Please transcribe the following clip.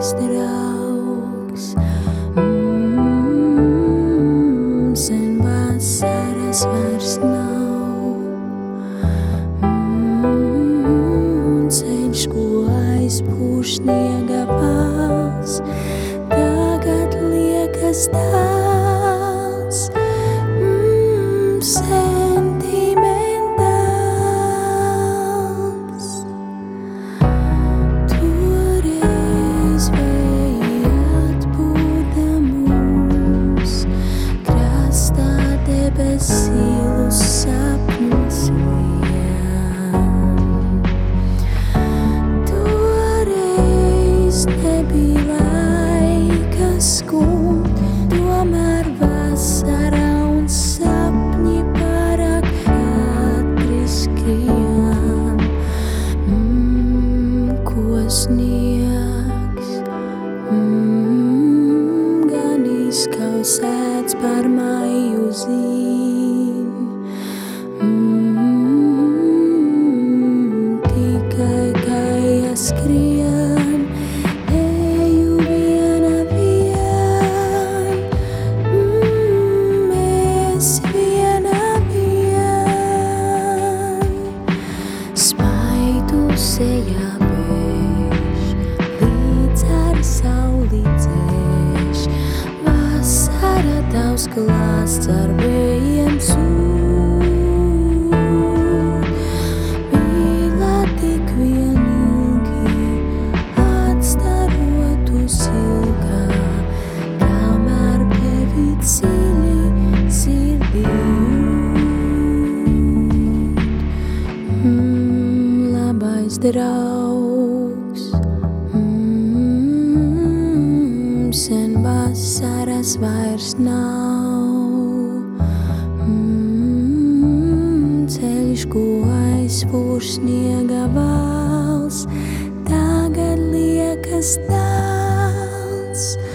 labais draugs. Sen vasaras vairs nav. Ceļš, ko aizpūš sniega vals, tagad liekas tāds sentimentāls. Toreiz vēja atpūta mūs, krastā debesīlus sapņus vien. Toreiz nebija laika skumt, tomēr vasara un sapņi pārāk ātri skrien. Ko sniegs, gan izkausēts par maju zīm. Tikai kāja skrien, eju viena vien. Mēs viena vien. Smaidu sejā bēž, līdz ar sauli dzēš. Vasara tavs klāsts ar vējiem sūd. Mīlā tik vien ilgi, atstarotu silgā, kamēr tevi dziļi sirdī jūt. Labais draugs, sen vasaras vairs nav. Ceļš, ko aizpūš sniega vals, tagad liekas tāls.